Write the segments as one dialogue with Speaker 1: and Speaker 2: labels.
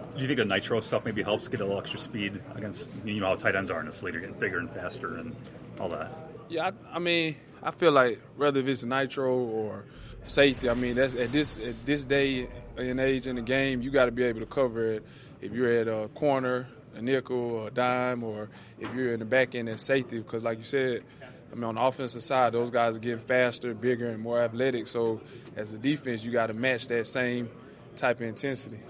Speaker 1: Do you think the nitro stuff maybe helps get a little extra speed against, you know, how tight ends are in this league? They're getting bigger and faster and all that.
Speaker 2: Yeah, I mean, I feel like whether if it's nitro or safety, I mean, that's at this day and age in the game, you got to be able to cover it. If you're at a corner, a nickel, or a dime, or if you're in the back end at safety, because like you said, I mean, on the offensive side, those guys are getting faster, bigger, and more athletic. So as a defense, you got to match that same type of intensity.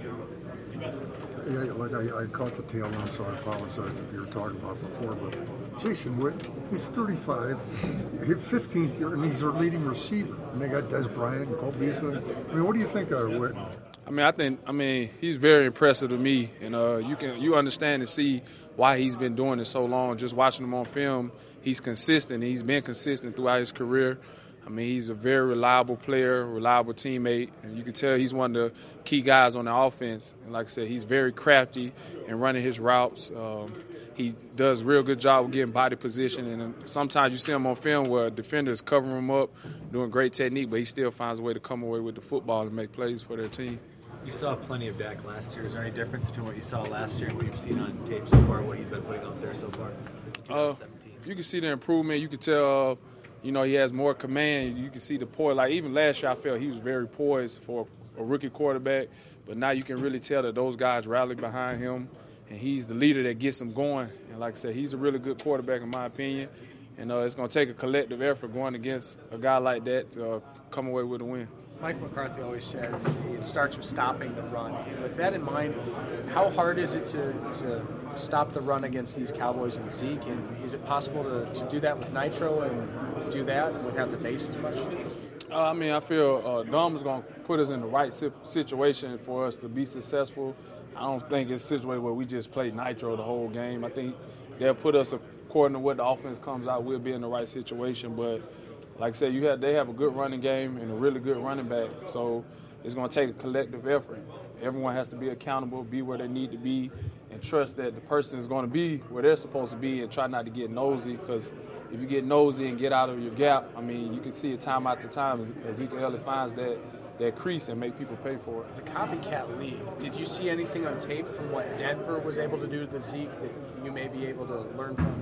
Speaker 3: Yeah, like I caught the tail end, so I apologize if you were talking about before, but Jason Witten, he's 35, his 15th year, and he's their leading receiver. And they got Des Bryant and Cole Beasley. I mean, what do you think of Witten?
Speaker 2: I mean, he's very impressive to me, and you understand and see why he's been doing it so long. Just watching him on film, he's consistent. He's been consistent throughout his career. I mean, he's a very reliable player, reliable teammate, and you can tell he's one of the key guys on the offense. And like I said, he's very crafty in running his routes. He does a real good job of getting body position, and sometimes you see him on film where defenders cover him up, doing great technique, but he still finds a way to come away with the football and make plays for their team.
Speaker 4: You saw plenty of Dak last year. Is there any difference between what you saw last year and what you've seen on tape so far, what he's been putting out there so far?
Speaker 2: You can see the improvement. You can tell, he has more command. You can see the poise. Like even last year, I felt he was very poised for a rookie quarterback. But now you can really tell that those guys rally behind him, and he's the leader that gets them going. And like I said, he's a really good quarterback in my opinion. And it's going to take a collective effort going against a guy like that to come away with a win.
Speaker 5: Mike McCarthy always says it starts with stopping the run. With that in mind, how hard is it to stop the run against these Cowboys and Zeke? And is it possible to do that with Nitro and do that without the base as much?
Speaker 2: I mean, I feel Dom is going to put us in the right situation for us to be successful. I don't think it's a situation where we just play Nitro the whole game. I think they'll put us according to what the offense comes out. We'll be in the right situation, but like I said, they have a good running game and a really good running back. So it's going to take a collective effort. Everyone has to be accountable, be where they need to be, and trust that the person is going to be where they're supposed to be and try not to get nosy, because if you get nosy and get out of your gap, I mean, you can see it time after time as Ezekiel Elliott finds that crease and make people pay for it.
Speaker 5: It's a copycat league. Did you see anything on tape from what Denver was able to do to the Zeke that you may be able to learn from?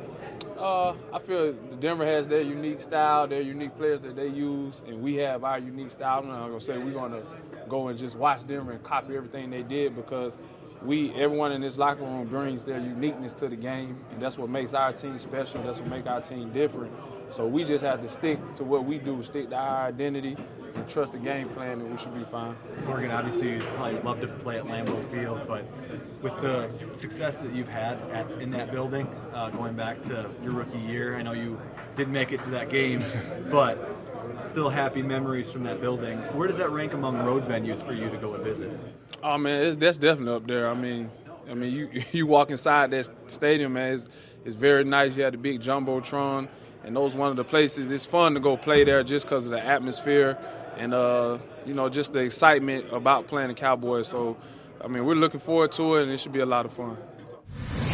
Speaker 2: I feel Denver has their unique style, their unique players that they use, and we have our unique style. I'm not going to say we're going to go and just watch Denver and copy everything they did, because everyone in this locker room brings their uniqueness to the game, and that's what makes our team special. That's what makes our team different. So we just have to stick to what we do, stick to our identity, and trust the game plan, and we should be fine.
Speaker 4: Morgan, obviously you'd probably love to play at Lambeau Field, but with the success that you've had in that building, going back to your rookie year, I know you didn't make it to that game, but still happy memories from that building. Where does that rank among road venues for you to go and visit?
Speaker 2: Oh man, that's definitely up there. I mean, you walk inside that stadium, man, it's very nice. You had the big jumbotron, and those one of the places. It's fun to go play there just because of the atmosphere and just the excitement about playing the Cowboys. So, I mean, we're looking forward to it, and it should be a lot of fun.